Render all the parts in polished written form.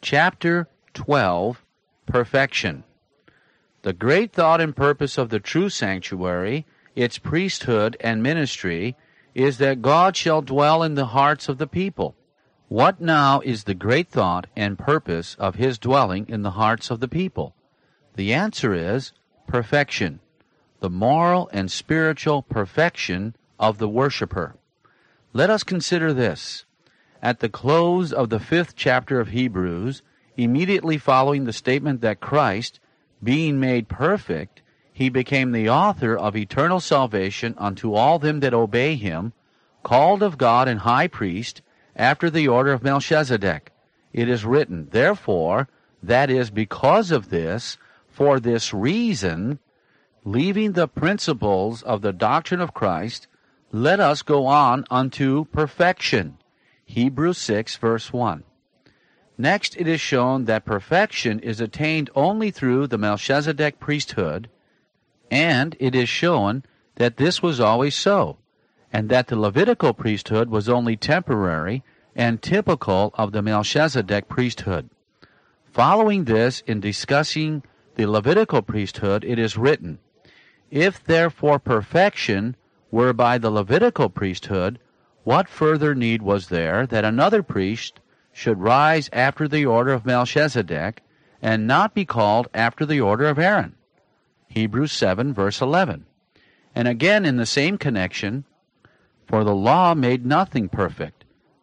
Chapter 12, Perfection. The great thought and purpose of the true sanctuary, its priesthood and ministry, is that God shall dwell in the hearts of the people. What now is the great thought and purpose of his dwelling in the hearts of the people? The answer is perfection, the moral and spiritual perfection of the worshiper. Let us consider this. At the close of the 5th chapter of Hebrews, immediately following the statement that Christ, being made perfect, he became the author of eternal salvation unto all them that obey him, called of God and high priest, after the order of Melchizedek. It is written, therefore, that is because of this, for this reason, leaving the principles of the doctrine of Christ, let us go on unto perfection. Hebrews 6, verse 1. Next, it is shown that perfection is attained only through the Melchizedek priesthood, and it is shown that this was always so, and that the Levitical priesthood was only temporary and typical of the Melchizedek priesthood. Following this, in discussing the Levitical priesthood, it is written, if therefore perfection were by the Levitical priesthood, what further need was there that another priest should rise after the order of Melchizedek, and not be called after the order of Aaron? Hebrews 7, verse 11. And again in the same connection, for the law made nothing perfect,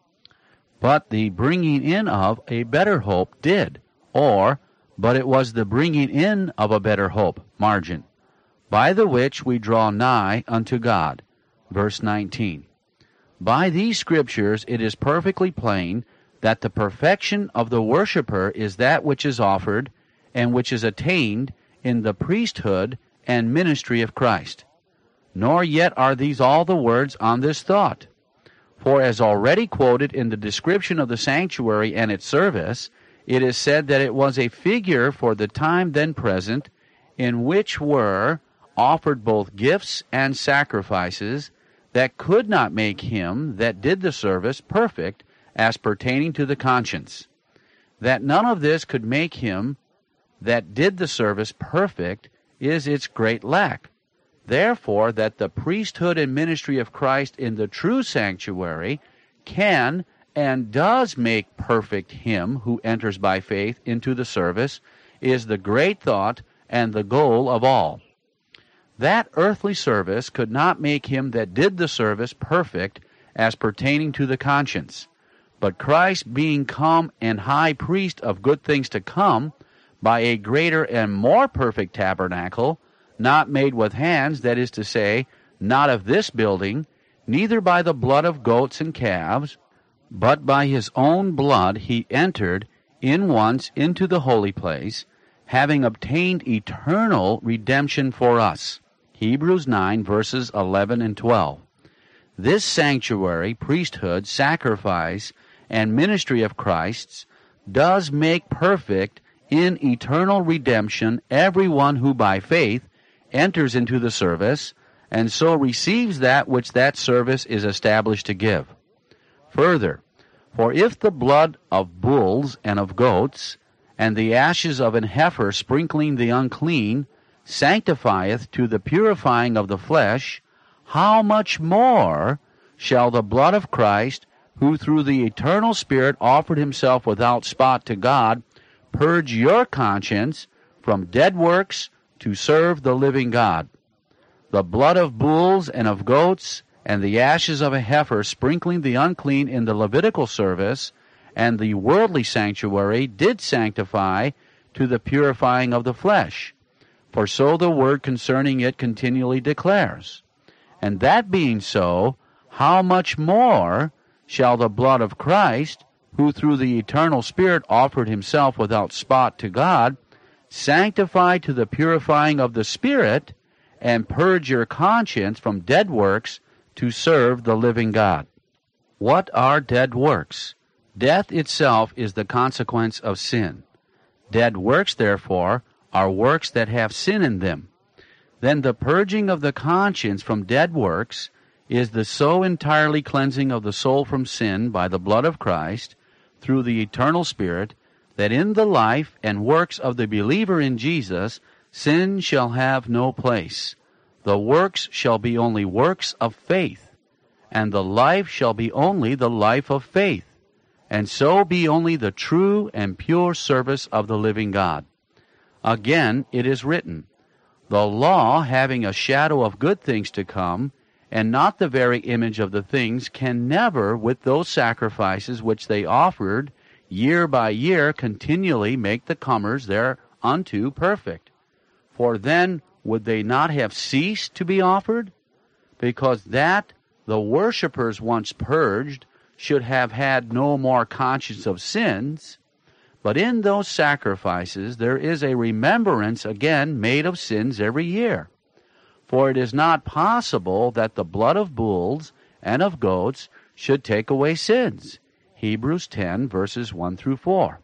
but the bringing in of a better hope did, or, but it was the bringing in of a better hope, margin, by the which we draw nigh unto God. Verse 19. By these scriptures it is perfectly plain that the perfection of the worshipper is that which is offered and which is attained in the priesthood and ministry of Christ. Nor yet are these all the words on this thought. For as already quoted in the description of the sanctuary and its service, it is said that it was a figure for the time then present, in which were offered both gifts and sacrifices, that could not make him that did the service perfect as pertaining to the conscience. That none of this could make him that did the service perfect is its great lack. Therefore, that the priesthood and ministry of Christ in the true sanctuary can and does make perfect him who enters by faith into the service is the great thought and the goal of all. That earthly service could not make him that did the service perfect as pertaining to the conscience. But Christ being come and high priest of good things to come, by a greater and more perfect tabernacle, not made with hands, that is to say, not of this building, neither by the blood of goats and calves, but by his own blood he entered in once into the holy place, having obtained eternal redemption for us. Hebrews 9, verses 11 and 12. This sanctuary, priesthood, sacrifice, and ministry of Christ's does make perfect in eternal redemption everyone who by faith enters into the service, and so receives that which that service is established to give. Further, for if the blood of bulls and of goats, and the ashes of an heifer sprinkling the unclean, sanctifieth to the purifying of the flesh, how much more shall the blood of Christ, who through the eternal Spirit offered himself without spot to God, purge your conscience from dead works to serve the living God? The blood of bulls and of goats, and the ashes of a heifer sprinkling the unclean in the Levitical service, and the worldly sanctuary did sanctify to the purifying of the flesh. For so the word concerning it continually declares. And that being so, how much more shall the blood of Christ, who through the eternal Spirit offered himself without spot to God, sanctify to the purifying of the Spirit, and purge your conscience from dead works to serve the living God? What are dead works? Death itself is the consequence of sin. Dead works, therefore, are works that have sin in them. Then the purging of the conscience from dead works is the so entirely cleansing of the soul from sin by the blood of Christ, through the eternal Spirit, that in the life and works of the believer in Jesus, sin shall have no place. The works shall be only works of faith, and the life shall be only the life of faith, and so be only the true and pure service of the living God. Again, it is written, the law, having a shadow of good things to come, and not the very image of the things, can never, with those sacrifices which they offered year by year, continually make the comers thereunto perfect. For then would they not have ceased to be offered? Because that the worshippers once purged should have had no more conscience of sins. But in those sacrifices there is a remembrance again made of sins every year. For it is not possible that the blood of bulls and of goats should take away sins. Hebrews 10, verses 1 through 4.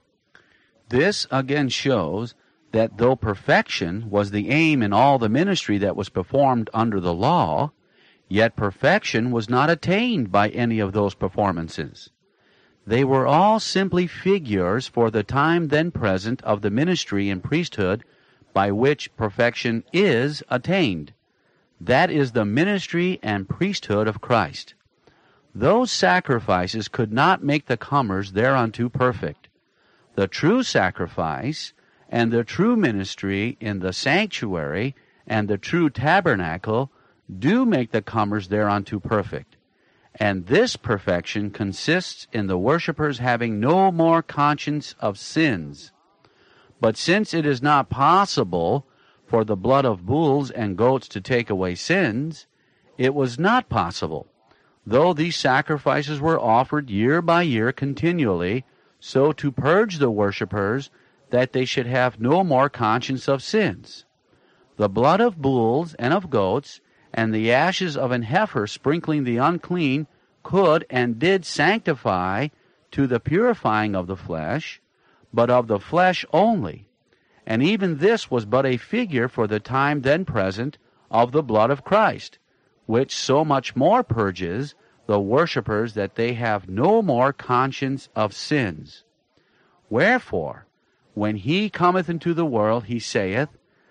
This again shows that though perfection was the aim in all the ministry that was performed under the law, yet perfection was not attained by any of those performances. They were all simply figures for the time then present of the ministry and priesthood by which perfection is attained. That is the ministry and priesthood of Christ. Those sacrifices could not make the comers thereunto perfect. The true sacrifice and the true ministry in the sanctuary and the true tabernacle do make the comers thereunto perfect. And this perfection consists in the worshippers having no more conscience of sins. But since it is not possible for the blood of bulls and goats to take away sins, it was not possible, though these sacrifices were offered year by year continually, so to purge the worshippers that they should have no more conscience of sins. The blood of bulls and of goats and the ashes of an heifer sprinkling the unclean could and did sanctify to the purifying of the flesh, but of the flesh only. And even this was but a figure for the time then present of the blood of Christ, which so much more purges the worshippers that they have no more conscience of sins. Wherefore, when he cometh into the world, he saith,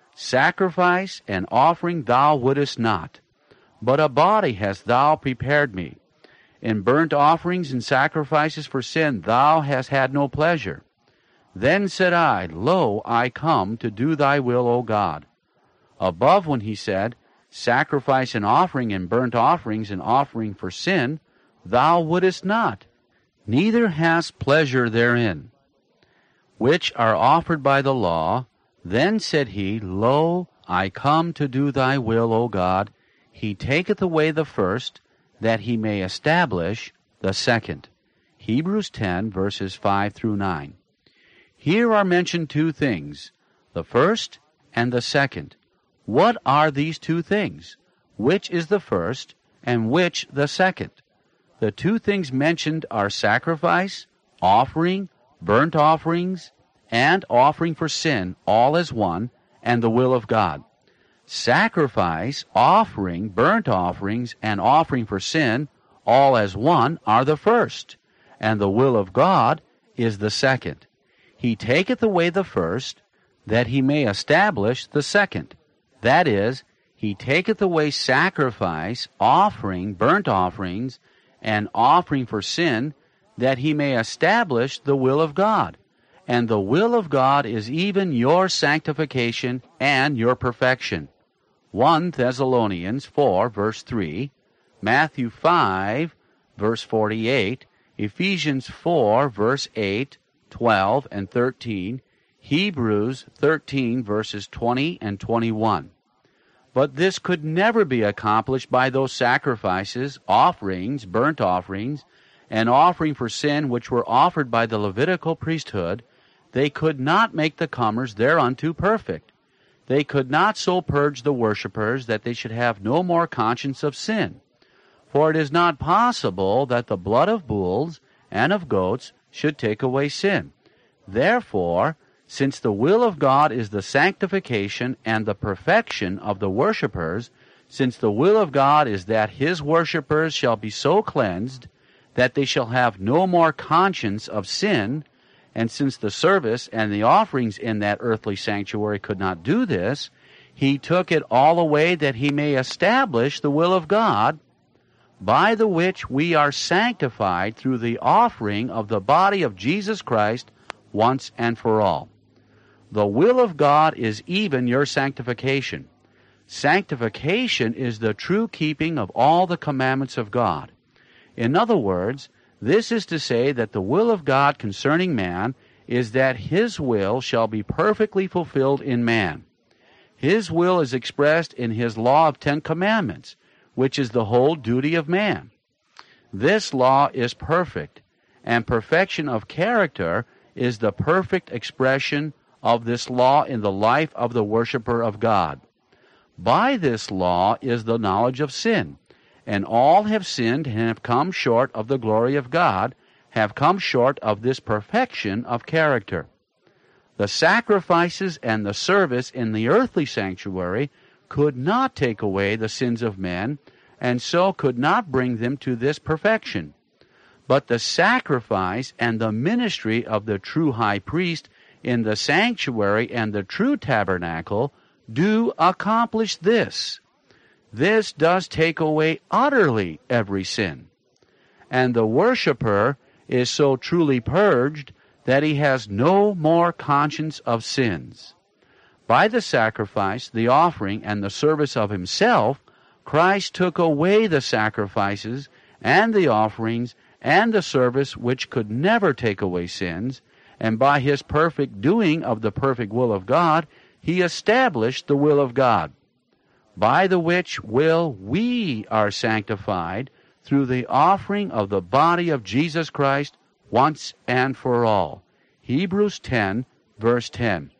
Sacrifice and offering thou wouldest not, but a body hast thou prepared me. In burnt offerings and sacrifices for sin thou hast had no pleasure. Then said I, Lo, I come to do thy will, O God. Above, when he said, Sacrifice and offering and burnt offerings and offering for sin, thou wouldest not, neither hast pleasure therein, which are offered by the law. Then said he, Lo, I come to do thy will, O God. He taketh away the first, that he may establish the second. Hebrews 10, verses 5 through 9. Here are mentioned two things, the first and the second. What are these two things? Which is the first, and which the second? The two things mentioned are sacrifice, offering, burnt offerings, and offering for sin, all as one, and the will of God. Sacrifice, offering, burnt offerings, and offering for sin, all as one, are the first, and the will of God is the second. He taketh away the first, that he may establish the second. That is, he taketh away sacrifice, offering, burnt offerings, and offering for sin, that he may establish the will of God. And the will of God is even your sanctification and your perfection. 1 Thessalonians 4, verse 3, Matthew 5, verse 48, Ephesians 4, verse 8, 12, and 13, Hebrews 13, verses 20 and 21. But this could never be accomplished by those sacrifices, offerings, burnt offerings, and offering for sin which were offered by the Levitical priesthood. They could not make the comers thereunto perfect. They could not so purge the worshippers that they should have no more conscience of sin. For it is not possible that the blood of bulls and of goats should take away sin. Therefore, since the will of God is the sanctification and the perfection of the worshippers, since the will of God is that his worshippers shall be so cleansed that they shall have no more conscience of sin, And since the service and the offerings in that earthly sanctuary could not do this, he took it all away that he may establish the will of God, by the which we are sanctified through the offering of the body of Jesus Christ once and for all. The will of God is even your sanctification. Sanctification is the true keeping of all the commandments of God. In other words, this is to say that the will of God concerning man is that his will shall be perfectly fulfilled in man. His will is expressed in his law of 10 commandments, which is the whole duty of man. This law is perfect, and perfection of character is the perfect expression of this law in the life of the worshiper of God. By this law is the knowledge of sin, and all have sinned and have come short of the glory of God, have come short of this perfection of character. The sacrifices and the service in the earthly sanctuary could not take away the sins of men, and so could not bring them to this perfection. But the sacrifice and the ministry of the true high priest in the sanctuary and the true tabernacle do accomplish this. This does take away utterly every sin. And the worshiper is so truly purged that he has no more conscience of sins. By the sacrifice, the offering, and the service of himself, Christ took away the sacrifices and the offerings and the service which could never take away sins, and by his perfect doing of the perfect will of God, he established the will of God, by the which will we are sanctified through the offering of the body of Jesus Christ once and for all. Hebrews 10, verse 10.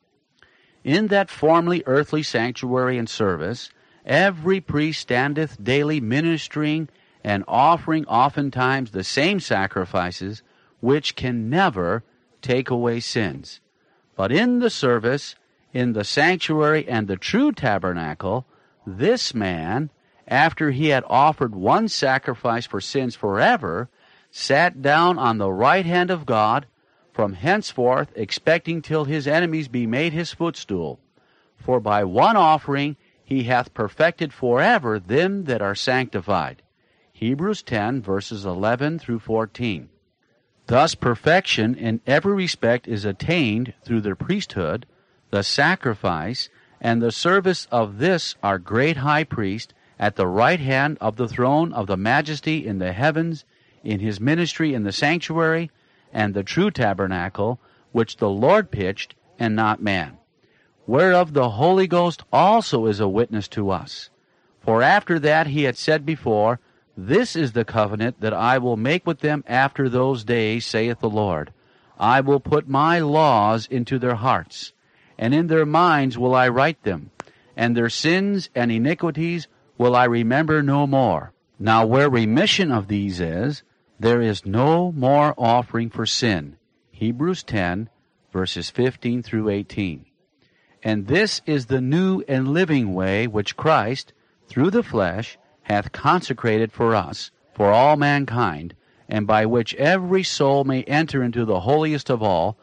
In that formerly earthly sanctuary and service, every priest standeth daily ministering and offering oftentimes the same sacrifices, which can never take away sins. But in the service, in the sanctuary and the true tabernacle, this man, after he had offered one sacrifice for sins forever, sat down on the right hand of God, from henceforth expecting till his enemies be made his footstool. For by one offering he hath perfected forever them that are sanctified. Hebrews 10, verses 11 through 14. Thus perfection in every respect is attained through the priesthood, the sacrifice, and the service of this our great high priest at the right hand of the throne of the majesty in the heavens, in his ministry in the sanctuary, and the true tabernacle, which the Lord pitched, and not man. Whereof the Holy Ghost also is a witness to us. For after that he had said before, This is the covenant that I will make with them after those days, saith the Lord. I will put my laws into their hearts, and in their minds will I write them, and their sins and iniquities will I remember no more. Now where remission of these is, there is no more offering for sin. Hebrews 10, verses 15 through 18. And this is the new and living way which Christ, through the flesh, hath consecrated for us, for all mankind, and by which every soul may enter into the holiest of all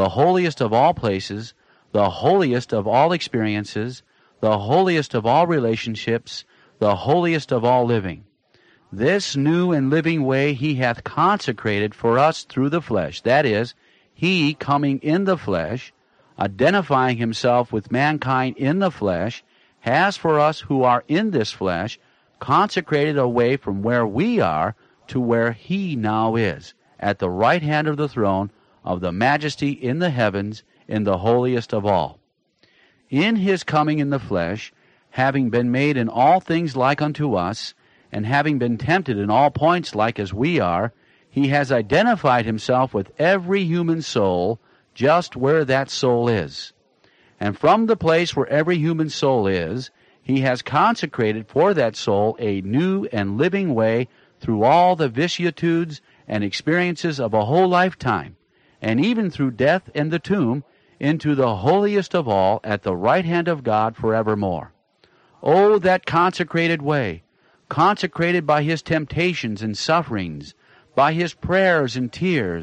places, the holiest of all experiences, the holiest of all relationships, the holiest of all living. This new and living way he hath consecrated for us through the flesh, that is, he coming in the flesh, identifying himself with mankind in the flesh, has for us who are in this flesh consecrated a way from where we are to where he now is, at the right hand of the throne of the majesty in the heavens, in the holiest of all. In his coming in the flesh, having been made in all things like unto us, and having been tempted in all points like as we are, he has identified himself with every human soul, just where that soul is. And from the place where every human soul is, he has consecrated for that soul a new and living way through all the vicissitudes and experiences of a whole lifetime, and even through death and the tomb, into the holiest of all at the right hand of God forevermore. Oh, that consecrated way, consecrated by his temptations and sufferings, by his prayers and tears,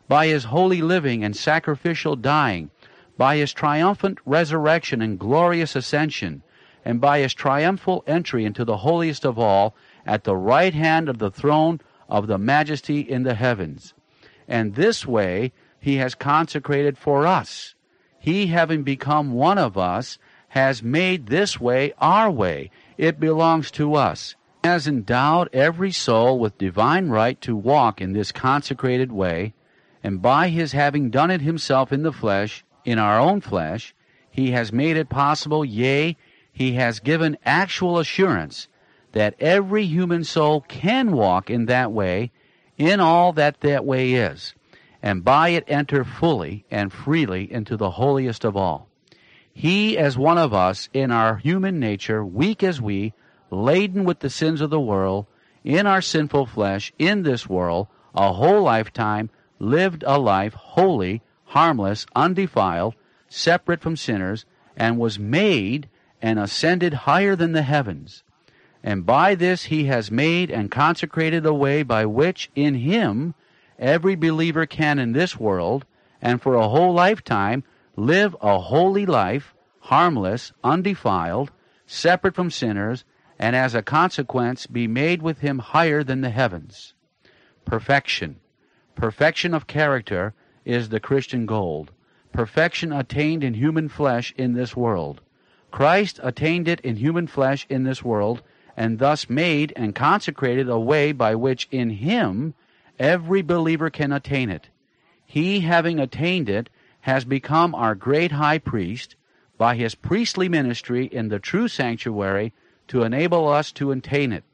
by his holy living and sacrificial dying, by his triumphant resurrection and glorious ascension, and by his triumphal entry into the holiest of all at the right hand of the throne of the majesty in the heavens. And this way he has consecrated for us. He, having become one of us, has made this way our way. It belongs to us. He has endowed every soul with divine right to walk in this consecrated way, and by his having done it himself in the flesh, in our own flesh, he has made it possible, yea, he has given actual assurance that every human soul can walk in that way, in all that that way is, and by it enter fully and freely into the holiest of all. He, as one of us, in our human nature, weak as we, laden with the sins of the world, in our sinful flesh, in this world, a whole lifetime, lived a life holy, harmless, undefiled, separate from sinners, and was made and ascended higher than the heavens. And by this he has made and consecrated a way by which in him every believer can in this world, and for a whole lifetime, live a holy life, harmless, undefiled, separate from sinners, and as a consequence be made with him higher than the heavens. Perfection. Perfection of character is the Christian goal. Perfection attained in human flesh in this world. Christ attained it in human flesh in this world, and thus made and consecrated a way by which in him every believer can attain it. He, having attained it, has become our great high priest by his priestly ministry in the true sanctuary to enable us to attain it.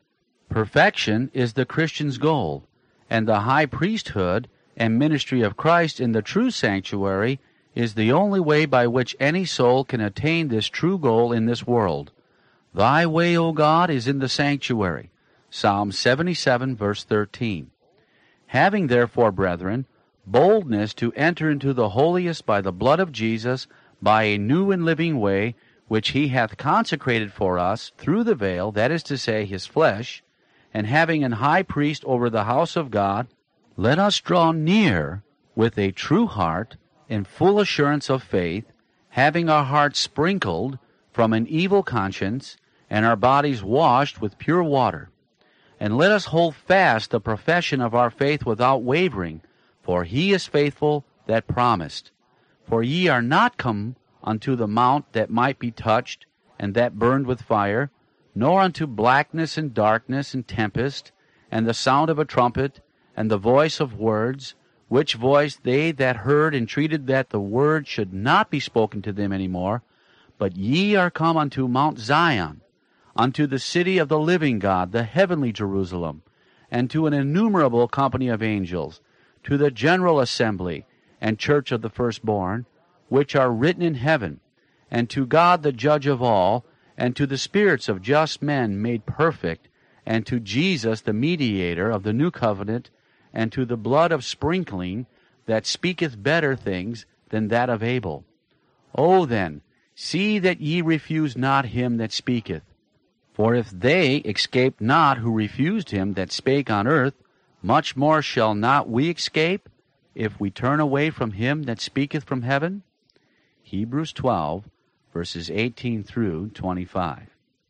Perfection is the Christian's goal, and the high priesthood and ministry of Christ in the true sanctuary is the only way by which any soul can attain this true goal in this world. Thy way, O God, is in the sanctuary. Psalm 77, verse 13. Having therefore, brethren, boldness to enter into the holiest by the blood of Jesus, by a new and living way, which he hath consecrated for us through the veil, that is to say, his flesh, and having an high priest over the house of God, let us draw near with a true heart, in full assurance of faith, having our hearts sprinkled from an evil conscience, and our bodies washed with pure water. And let us hold fast the profession of our faith without wavering, for he is faithful that promised. For ye are not come unto the mount that might be touched, and that burned with fire, nor unto blackness and darkness and tempest, and the sound of a trumpet, and the voice of words, which voice they that heard entreated that the word should not be spoken to them any more. But ye are come unto Mount Zion, unto the city of the living God, the heavenly Jerusalem, and to an innumerable company of angels, to the general assembly and church of the firstborn, which are written in heaven, and to God the judge of all, and to the spirits of just men made perfect, and to Jesus the mediator of the new covenant, and to the blood of sprinkling that speaketh better things than that of Abel. O then, see that ye refuse not him that speaketh. For if they escaped not who refused him that spake on earth, much more shall not we escape, if we turn away from him that speaketh from heaven? Hebrews 12, verses 18 through 25.